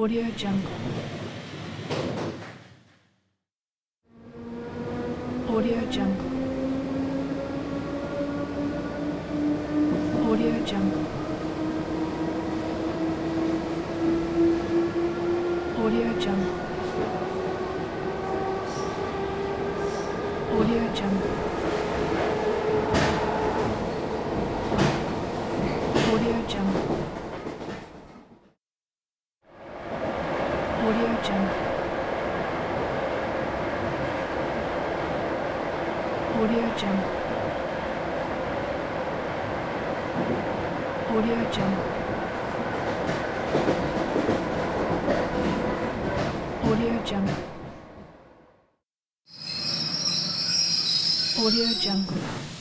Audio Jungle. Audio Jungle. Audio Jungle. Audio Jungle. Audio Jungle. Audio Jungle. Audio Jungle. Audio Jungle. Audio Jungle. Audio Jungle. Audio Jungle.